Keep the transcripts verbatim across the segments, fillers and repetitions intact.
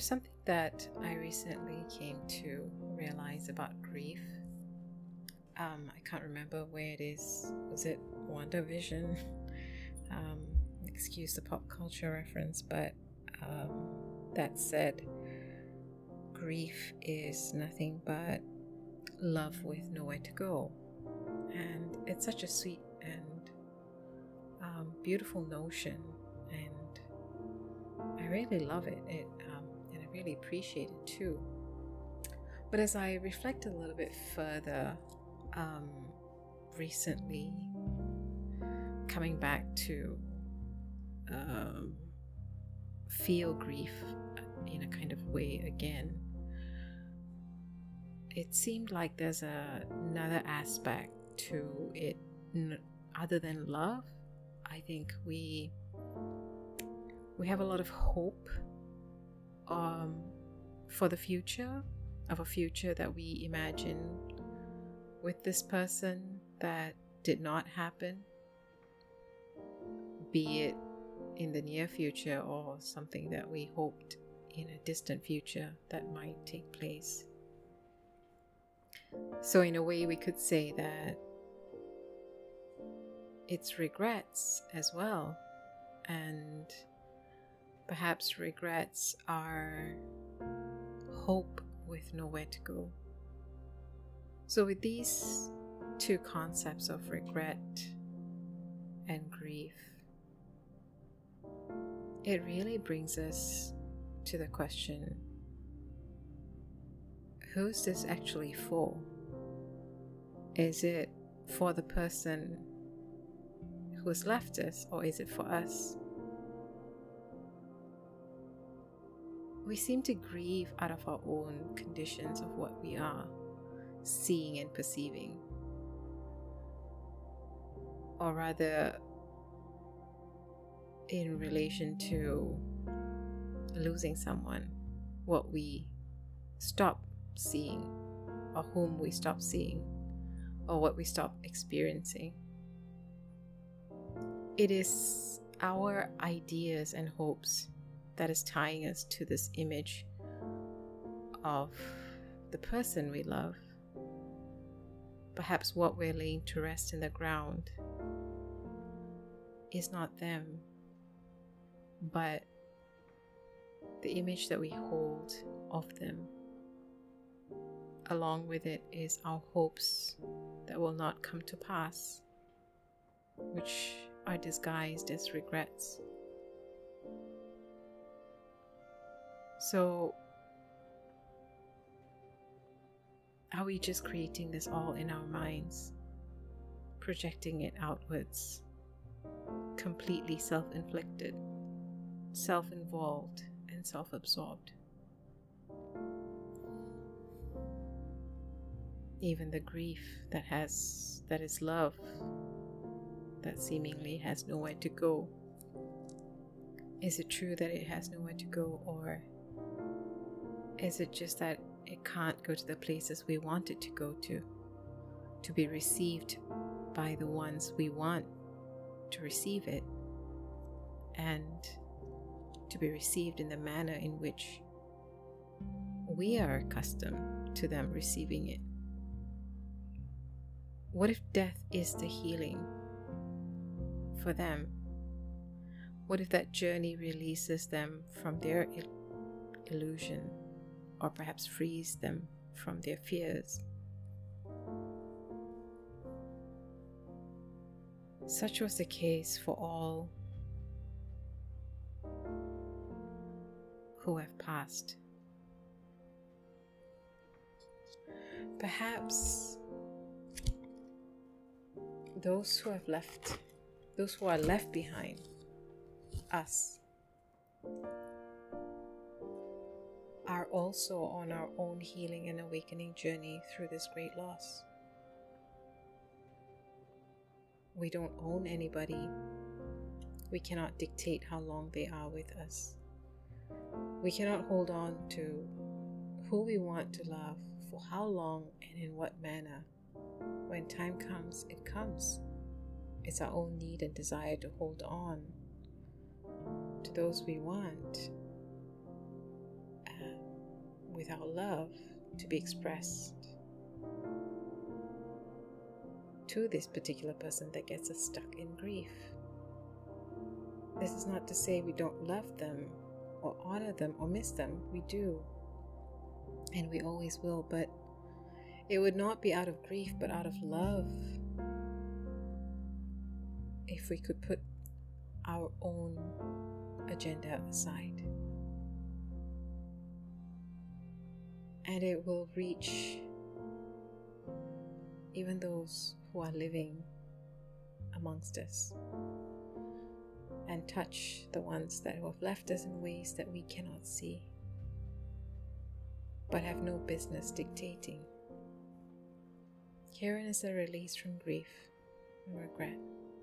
There's something that I recently came to realize about grief. Um, I can't remember where it is. Was it WandaVision? Um, excuse the pop culture reference, but um, that said, grief is nothing but love with nowhere to go. And it's such a sweet and um, beautiful notion, and I really love it. It um, and I really appreciate it too. But as I reflect a little bit further, um, recently coming back to um, feel grief in a kind of way again, it seemed like there's a, another aspect to it n- other than love. I think we we have a lot of hope um, for the future, of a future that we imagine with this person that did not happen, be it in the near future or something that we hoped in a distant future that might take place. So in a way, we could say that it's regrets as well, and perhaps regrets are hope with nowhere to go. So with these two concepts of regret and grief, it really brings us to the question, who's this actually for? Is it for the person who has left us, or is it for us? We seem to grieve out of our own conditions of what we are seeing and perceiving, or rather in relation to losing someone, what we stop seeing, or whom we stop seeing, or what we stop experiencing. It is our ideas and hopes that is tying us to this image of the person we love. Perhaps what we're laying to rest in the ground is not them, but the image that we hold of them. Along with it is our hopes that will not come to pass, which are disguised as regrets. So, are we just creating this all in our minds, projecting it outwards, completely self-inflicted, self-involved, and self-absorbed? Even the grief that has that is love, that seemingly has nowhere to go. Is it true that it has nowhere to go, or is it just that it can't go to the places we want it to go to, to be received by the ones we want to receive it, and to be received in the manner in which we are accustomed to them receiving it? What if death is the healing for them? What if that journey releases them from their il- illusion, or perhaps frees them from their fears? Such was the case for all who have passed. Perhaps those who have left, those who are left behind, us, are also on our own healing and awakening journey through this great loss. We don't own anybody. We cannot dictate how long they are with us. We cannot hold on to who we want to love, for how long and in what manner. When time comes, it comes. It's our own need and desire to hold on to those we want, without love to be expressed to this particular person that gets us stuck in grief. This is not to say we don't love them or honor them or miss them. We do, and we always will, but it would not be out of grief but out of love if we could put our own agenda aside. And it will reach even those who are living amongst us and touch the ones that have left us in ways that we cannot see but have no business dictating. Herein is a release from grief and regret,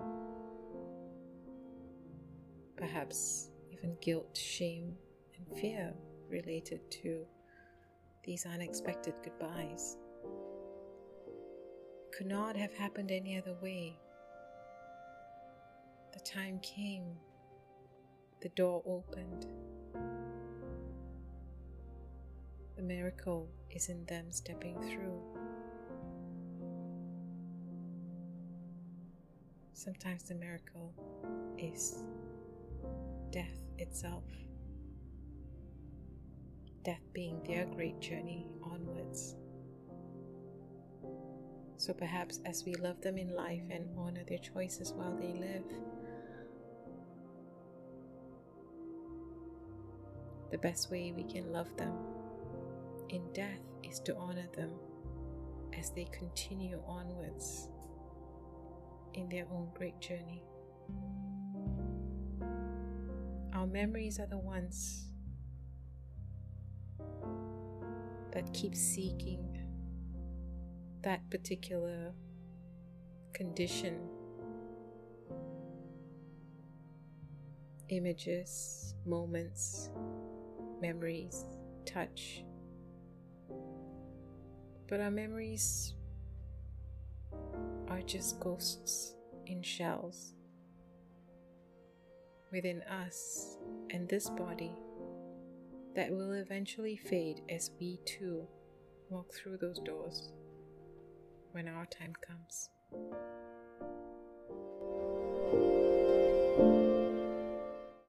perhaps even guilt, shame, and fear related to these unexpected goodbyes. Could not have happened any other way. The time came, the door opened. The miracle is in them stepping through. Sometimes the miracle is death itself. Death being their great journey onwards. So perhaps as we love them in life and honor their choices while they live, the best way we can love them in death is to honor them as they continue onwards in their own great journey. Our memories are the ones that keep seeking that particular condition, images, moments, memories, touch. But our memories are just ghosts in shells within us and this body that will eventually fade as we too walk through those doors when our time comes.